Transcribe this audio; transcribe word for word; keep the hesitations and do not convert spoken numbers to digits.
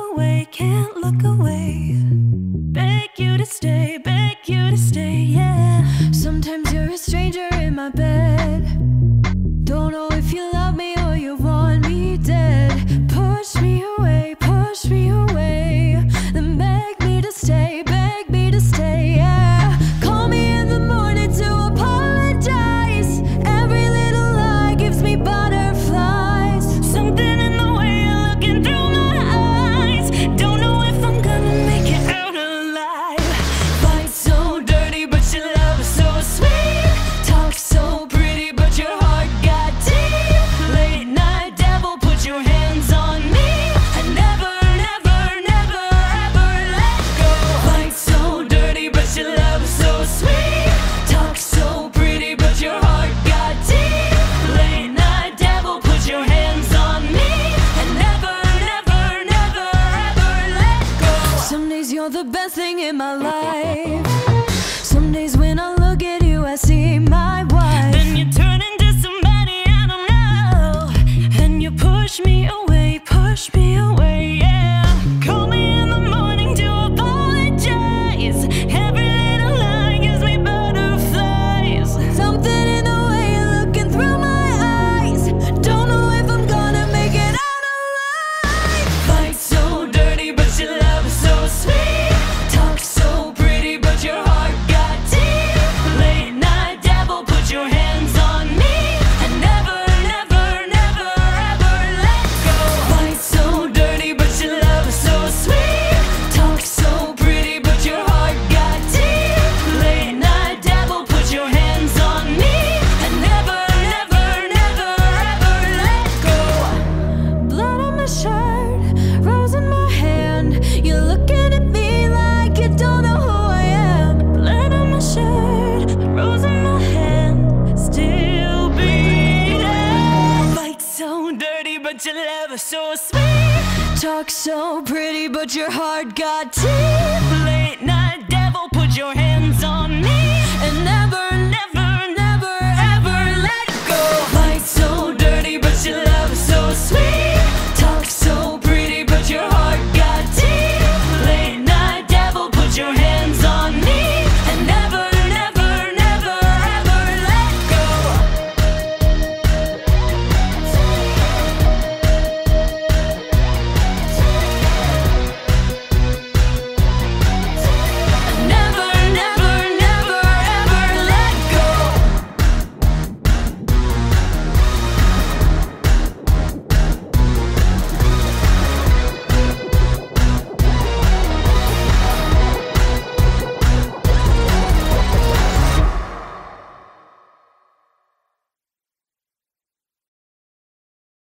away, can't look away. Beg you to stay, beg you to stay, yeah. Sometimes you're a stranger in my bed. Don't know if you love me or you want me dead. Push me away, push me away. Then beg me to stay, beg me to stay, yeah. Call me in the morning to apologize. Every little lie gives me butterflies. Something in the way you're looking through my eyes. Don't know if I'm gonna make it out alive. Fight so dirty, but your love is so sweet. Talk so pretty, but your heart got deep. Late night devil, put your hands on me. I never, never, never, ever let go. Fight so dirty, but your love is so sweet. Talk so pretty, but your heart got deep. Late night devil, put your hands on me. I never, never, never, ever let go. Some days you're the best thing in my life. Some days when I look at you, I see my wife. Then you turn into somebody I don't know, and you push me away, push me away, yeah. Call me in the morning to apologize. Every little lie gives me butterflies. Something in the way you're looking through my eyes. Don't know if I'm gonna make it out alive. Fight so dirty, but your love is so sweet. Talk so pretty, but your heart got deep. Late night devil, put your hands on me. I never, never, never, ever let go. Fight so dirty, but your love is so sweet. Talk so pretty, but your heart got deep. Late night devil, put your hands on me. I never, never, never, ever let go. Blood on my shirt, rose in my hand. You're looking at me like you don't know who I am. Blood on my shirt, rose in my hand, still beating. Fight so dirty, but your love is so sweet. Talk so pretty, but your heart got deep.